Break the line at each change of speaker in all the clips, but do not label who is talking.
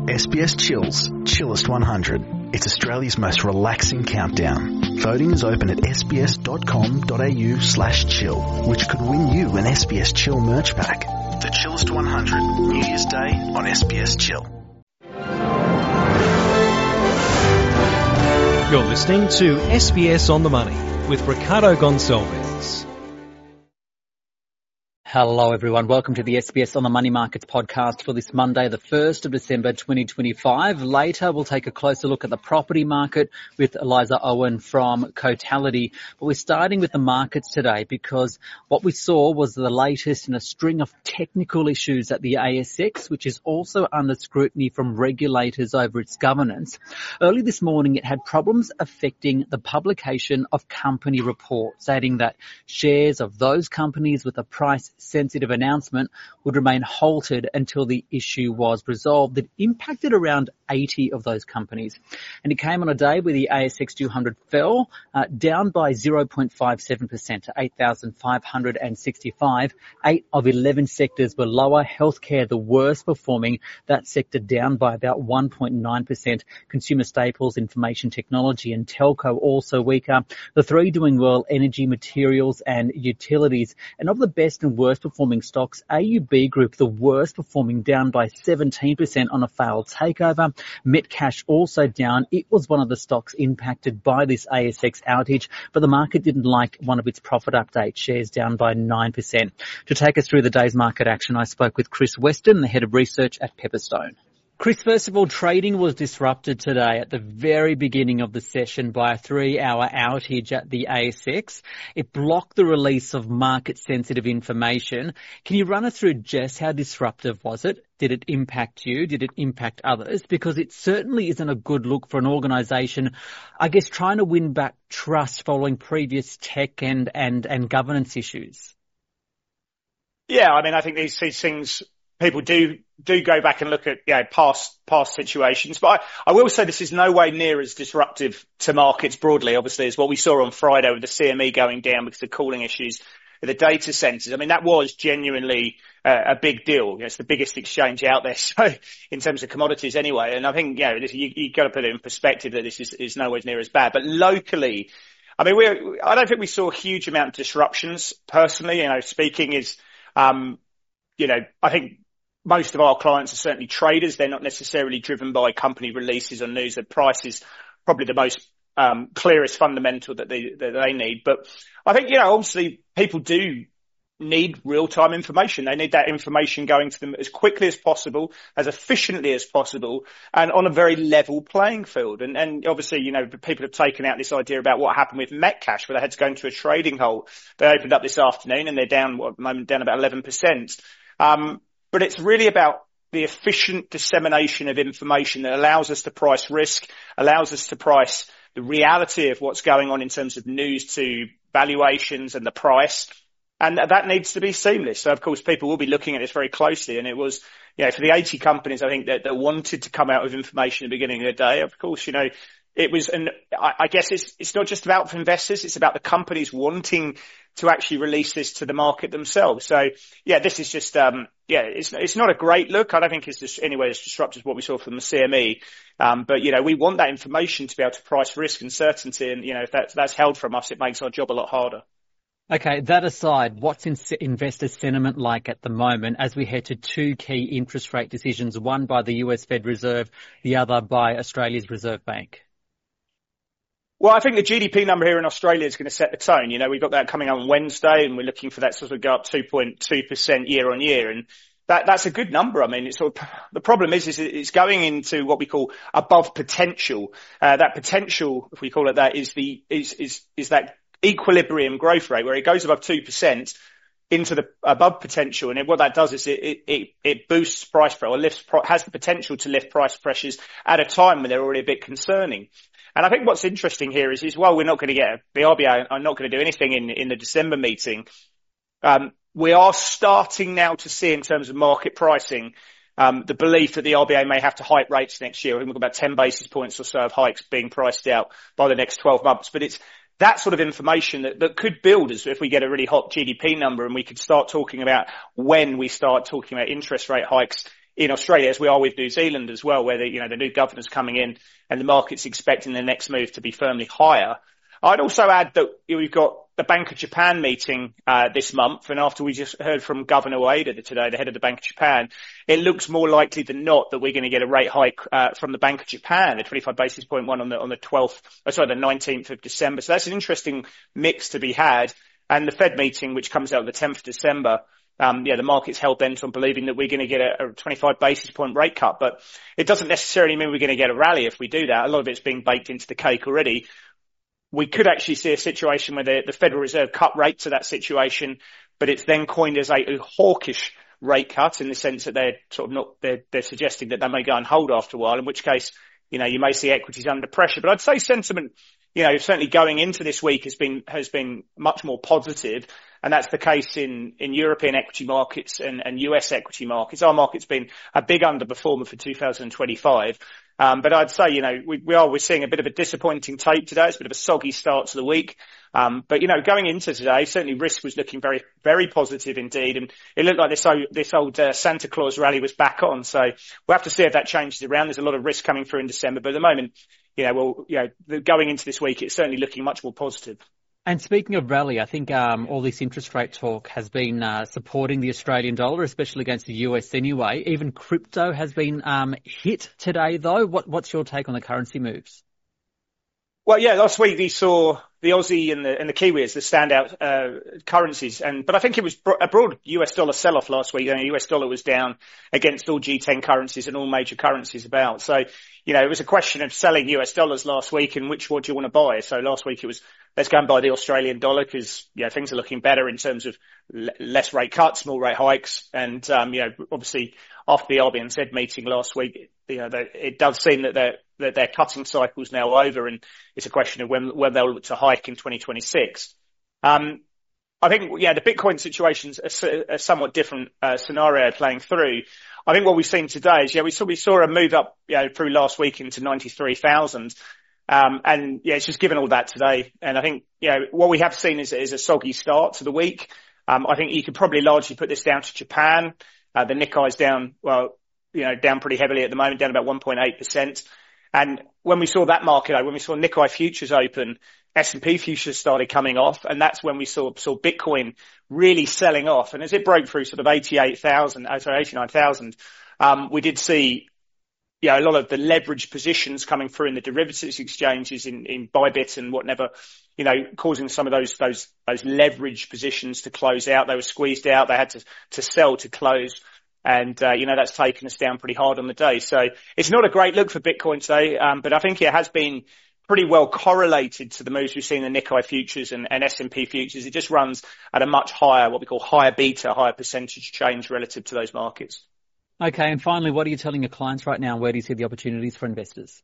SBS Chills, Chillest 100. It's Australia's most relaxing countdown. Voting is open at sbs.com.au/chill, which could win you an SBS Chill merch pack. The Chillest 100, New Year's Day on SBS Chill.
You're listening to SBS On The Money with Ricardo Gonçalves.
Hello everyone, welcome to the SBS On The Money Markets podcast for this Monday, the 1st of December 2025. Later we'll take a closer look at the property market with Eliza Owen from Cotality. But we're starting with the markets today because what we saw was the latest in a string of technical issues at the ASX, which is also under scrutiny from regulators over its governance. Early this morning it had problems affecting the publication of company reports, adding that shares of those companies with a price-sensitive announcement would remain halted until the issue was resolved. It impacted around 80 of those companies. And it came on a day where the ASX 200 fell, down by 0.57% to 8,565. 8 of 11 sectors were lower. Healthcare, the worst performing. That sector down by about 1.9%. Consumer staples, information technology and telco also weaker. The three doing well, energy, materials and utilities. And of the best and worst performing stocks, AUB Group, the worst performing, down by 17% on a failed takeover. Metcash also down. It was one of the stocks impacted by this ASX outage, but the market didn't like one of its profit updates, shares down by 9%. To take us through the day's market action, I spoke with Chris Weston, the head of research at Pepperstone. Chris, first of all, trading was disrupted today at the very beginning of the session by a 3-hour outage at the ASX. It blocked the release of market-sensitive information. Can you run us through just how disruptive was it? Did it impact you? Did it impact others? Because it certainly isn't a good look for an organisation, I guess, trying to win back trust following previous tech and governance issues.
Yeah, I mean, I think these things, people do go back and look at, past situations. But I will say this is no way near as disruptive to markets broadly, obviously, as what we saw on Friday with the CME going down because of cooling issues with the data centres. I mean, that was genuinely a big deal. It's the biggest exchange out there, so in terms of commodities anyway. And I think, you got to put it in perspective that this is nowhere near as bad. But locally, I mean, I don't think we saw a huge amount of disruptions personally. Speaking is, I think most of our clients are certainly traders. They're not necessarily driven by company releases or news. The price is probably the most clearest fundamental that they need. But I think, obviously people do need real-time information. They need that information going to them as quickly as possible, as efficiently as possible, and on a very level playing field. And obviously, people have taken out this idea about what happened with Metcash, where they had to go into a trading halt. They opened up this afternoon and they're down, at the moment, down about 11%. But it's really about the efficient dissemination of information that allows us to price risk, allows us to price the reality of what's going on in terms of news to valuations and the price. And that needs to be seamless. So, of course, people will be looking at this very closely. And it was, for the 80 companies, I think, that wanted to come out with information at the beginning of the day, of course, it was, and I guess it's not just about for investors, it's about the companies wanting to actually release this to the market themselves. So, this is just, it's not a great look. I don't think it's just anyway as disruptive as what we saw from the CME. But, we want that information to be able to price risk and certainty. And, if that's held from us, it makes our job a lot harder.
Okay, that aside, what's investor sentiment like at the moment as we head to two key interest rate decisions, one by the US Fed Reserve, the other by Australia's Reserve Bank?
Well, I think the GDP number here in Australia is going to set the tone. We've got that coming on Wednesday and we're looking for that sort of go up 2.2% year on year. And that's a good number. I mean, the problem is it's going into what we call above potential. That potential, if we call it that, is that equilibrium growth rate where it goes above 2% into the above potential. And what that does is it boosts price pressure or has the potential to lift price pressures at a time when they're already a bit concerning. And I think what's interesting here is while we're not going to get, the RBA are not going to do anything in the December meeting, we are starting now to see in terms of market pricing, the belief that the RBA may have to hike rates next year. I think we've got about 10 basis points or so of hikes being priced out by the next 12 months. But it's that sort of information that could build as if we get a really hot GDP number and we could start talking about when we start talking about interest rate hikes in Australia, as we are with New Zealand as well, where the new governor's coming in and the market's expecting the next move to be firmly higher. I'd also add that we've got the Bank of Japan meeting this month, and after we just heard from Governor Ueda today, the head of the Bank of Japan, it looks more likely than not that we're going to get a rate hike from the Bank of Japan, a 25 basis point one on the 19th of December. So that's an interesting mix to be had. And the Fed meeting, which comes out on the 10th of December, the market's hell bent on believing that we're going to get a 25 basis point rate cut, but it doesn't necessarily mean we're going to get a rally if we do that. A lot of it's being baked into the cake already. We could actually see a situation where the Federal Reserve cut rates to that situation, but it's then coined as a hawkish rate cut in the sense that they're suggesting that they may go on hold after a while, in which case, you may see equities under pressure. But I'd say sentiment, certainly going into this week has been much more positive. And that's the case in European equity markets and US equity markets. Our market's been a big underperformer for 2025. But I'd say, we're seeing a bit of a disappointing tape today. It's a bit of a soggy start to the week. But going into today, certainly risk was looking very, very positive indeed. And it looked like this old Santa Claus rally was back on. So we'll have to see if that changes around. There's a lot of risk coming through in December, but at the moment, going into this week, it's certainly looking much more positive.
And speaking of rally, I think all this interest rate talk has been supporting the Australian dollar, especially against the US anyway. Even crypto has been hit today, though. What's your take on the currency moves?
Well, yeah, last week we saw the Aussie and the Kiwi as the standout currencies, but I think it was a broad US dollar sell-off last week. The US dollar was down against all G10 currencies and all major currencies about. So, it was a question of selling US dollars last week and what do you want to buy? So last week it was, let's go and buy the Australian dollar because, things are looking better in terms of less rate cuts, more rate hikes. And, obviously after the RBNZ meeting last week, it does seem that their cutting cycle's now over and it's a question of when they'll look to hike in 2026. I think, the Bitcoin situation's a somewhat different scenario playing through. I think what we've seen today is, we saw a move up, through last week into 93,000. And it's just given all that today. And I think, what we have seen is a soggy start to the week. I think you could probably largely put this down to Japan. The Nikkei's down, down pretty heavily at the moment, down about 1.8%. And when we saw that market, when we saw Nikkei futures open, S&P futures started coming off, and that's when we saw Bitcoin really selling off. And as it broke through sort of 89,000, we did see, a lot of the leverage positions coming through in the derivatives exchanges in Bybit and whatever, causing some of those leverage positions to close out. They were squeezed out. They had to sell to close. And, that's taken us down pretty hard on the day. So it's not a great look for Bitcoin today. But I think it has been pretty well correlated to the moves we've seen in the Nikkei futures and S&P futures. It just runs at a much higher, what we call higher beta, higher percentage change relative to those markets.
Okay. And finally, what are you telling your clients right now? And where do you see the opportunities for investors?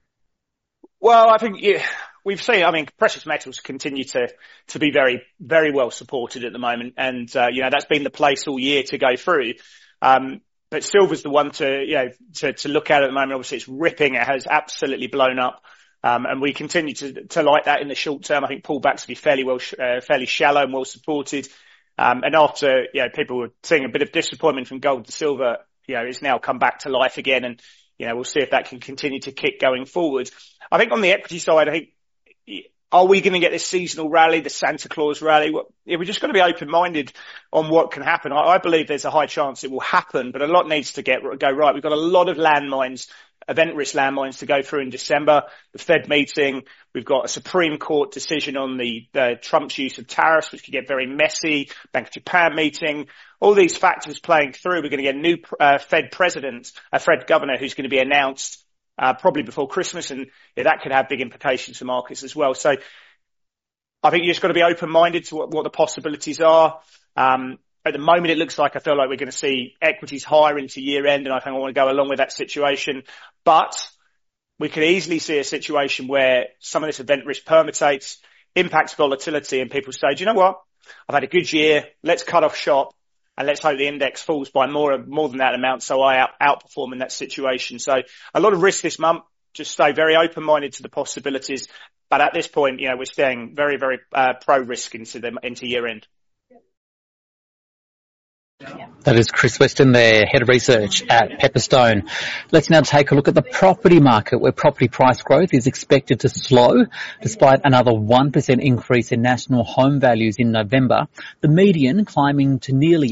Well, I think we've seen, precious metals continue to be very, very well supported at the moment. And, that's been the place all year to go through. But silver's the one to look at the moment. Obviously it's ripping. It has absolutely blown up. And we continue to like that in the short term. I think pullbacks will be fairly shallow and well supported. And after, people were seeing a bit of disappointment from gold to silver, it's now come back to life again. And, we'll see if that can continue to kick going forward. I think on the equity side, I think, are we going to get this seasonal rally, the Santa Claus rally? We're just going to be open-minded on what can happen. I believe there's a high chance it will happen, but a lot needs to go right. We've got a lot of landmines, event risk landmines to go through in December. The Fed meeting, we've got a Supreme Court decision on the Trump's use of tariffs, which could get very messy. Bank of Japan meeting, all these factors playing through. We're going to get a new Fed governor who's going to be announced probably before Christmas, and that could have big implications for markets as well. So I think you just got to be open-minded to what the possibilities are. At the moment, it looks like I feel like we're going to see equities higher into year end, and I think I want to go along with that situation. But we could easily see a situation where some of this event risk permutates, impacts volatility, and people say, do you know what? I've had a good year. Let's cut off shop. And let's hope the index falls by more than that amount, so I outperform in that situation. So a lot of risk this month. Just stay very open-minded to the possibilities. But at this point, we're staying very, very pro-risk into year end.
That is Chris Weston there, Head of Research at Pepperstone. Let's now take a look at the property market, where property price growth is expected to slow despite another 1% increase in national home values in November, the median climbing to nearly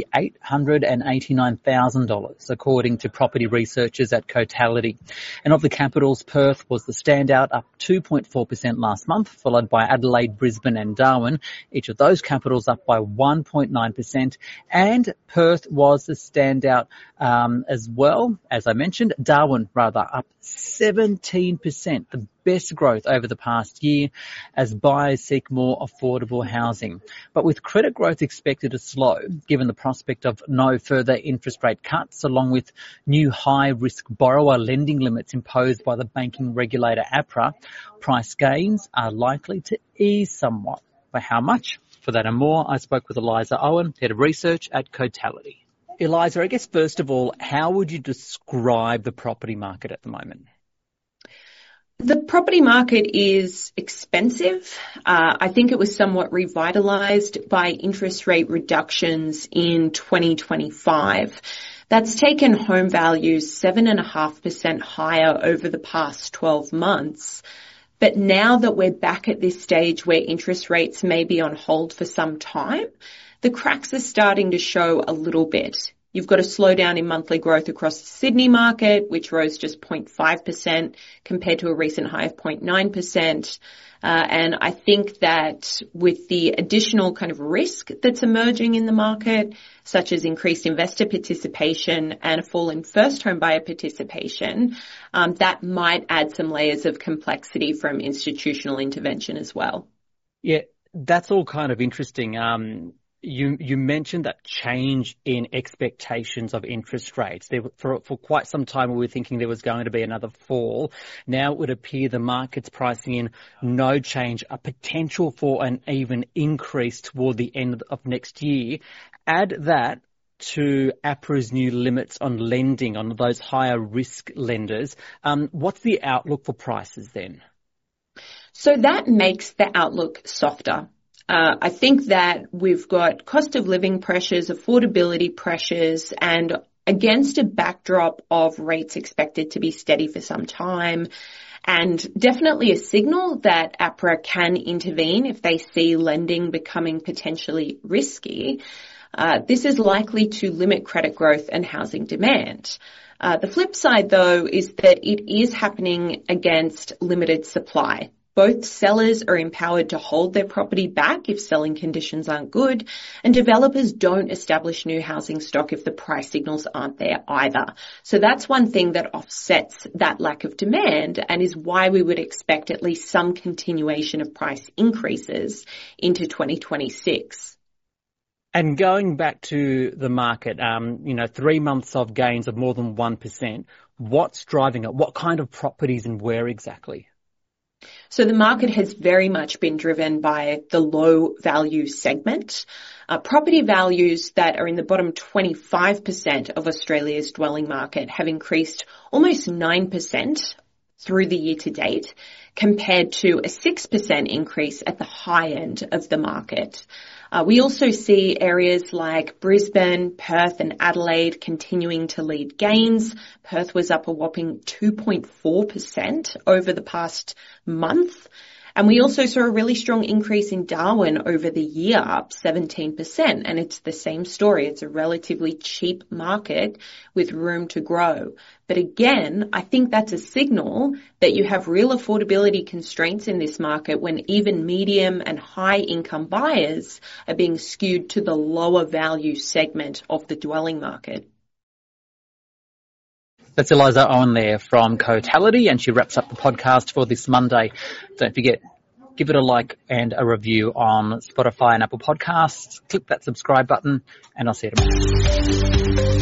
$889,000, according to property researchers at Cotality. And of the capitals, Perth was the standout, up 2.4% last month, followed by Adelaide, Brisbane and Darwin, each of those capitals up by 1.9%, and Perth was the standout as well. As I mentioned, Darwin up 17%, the best growth over the past year as buyers seek more affordable housing. But with credit growth expected to slow, given the prospect of no further interest rate cuts, along with new high-risk borrower lending limits imposed by the banking regulator APRA, price gains are likely to ease somewhat. By how much? For that and more, I spoke with Eliza Owen, Head of Research at Cotality. Eliza, I guess first of all, how would you describe the property market at the moment?
The property market is expensive. I think it was somewhat revitalised by interest rate reductions in 2025. That's taken home values 7.5% higher over the past 12 months. But now that we're back at this stage where interest rates may be on hold for some time, the cracks are starting to show a little bit. You've got a slowdown in monthly growth across the Sydney market, which rose just 0.5% compared to a recent high of 0.9%. And I think that with the additional kind of risk that's emerging in the market, such as increased investor participation and a fall in first home buyer participation, that might add some layers of complexity from institutional intervention as well.
Yeah, that's all kind of interesting. You mentioned that change in expectations of interest rates. For quite some time, we were thinking there was going to be another fall. Now it would appear the market's pricing in no change, a potential for an even increase toward the end of next year. Add that to APRA's new limits on lending on those higher risk lenders. What's the outlook for prices then?
So that makes the outlook softer. I think that we've got cost of living pressures, affordability pressures, and against a backdrop of rates expected to be steady for some time, and definitely a signal that APRA can intervene if they see lending becoming potentially risky. This is likely to limit credit growth and housing demand. The flip side, though, is that it is happening against limited supply. Both sellers are empowered to hold their property back if selling conditions aren't good, and developers don't establish new housing stock if the price signals aren't there either. So that's one thing that offsets that lack of demand and is why we would expect at least some continuation of price increases into 2026.
And going back to the market, 3 months of gains of more than 1%, what's driving it? What kind of properties and where exactly?
So the market has very much been driven by the low value segment. Property values that are in the bottom 25% of Australia's dwelling market have increased almost 9% through the year to date, compared to a 6% increase at the high end of the market. We also see areas like Brisbane, Perth and Adelaide continuing to lead gains. Perth was up a whopping 2.4% over the past month. And we also saw a really strong increase in Darwin over the year, up 17%. And it's the same story. It's a relatively cheap market with room to grow. But again, I think that's a signal that you have real affordability constraints in this market when even medium and high income buyers are being skewed to the lower value segment of the dwelling market.
That's Eliza Owen there from Cotality, and she wraps up the podcast for this Monday. Don't forget, give it a like and a review on Spotify and Apple Podcasts. Click that subscribe button, and I'll see you tomorrow.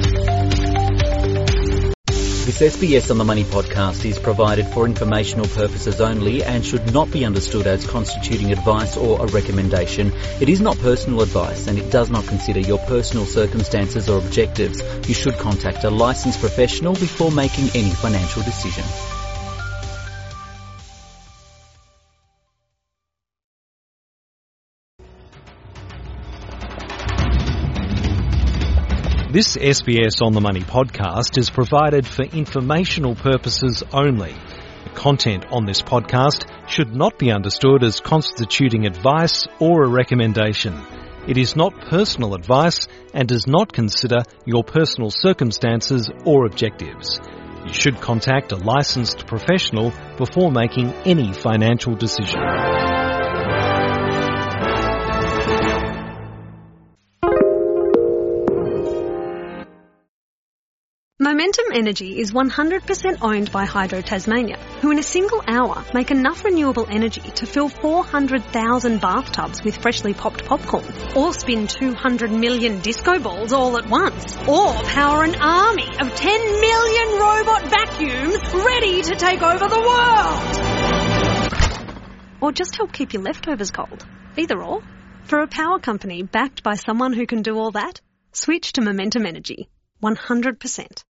This SBS on the Money podcast is provided for informational purposes only and should not be understood as constituting advice or a recommendation. It is not personal advice and it does not consider your personal circumstances or objectives. You should contact a licensed professional before making any financial decision.
This SBS On The Money podcast is provided for informational purposes only. The content on this podcast should not be understood as constituting advice or a recommendation. It is not personal advice and does not consider your personal circumstances or objectives. You should contact a licensed professional before making any financial decision.
Momentum Energy is 100% owned by Hydro Tasmania, who in a single hour make enough renewable energy to fill 400,000 bathtubs with freshly popped popcorn, or spin 200 million disco balls all at once, or power an army of 10 million robot vacuums ready to take over the world. Or just help keep your leftovers cold. Either or. For a power company backed by someone who can do all that, switch to Momentum Energy. 100%.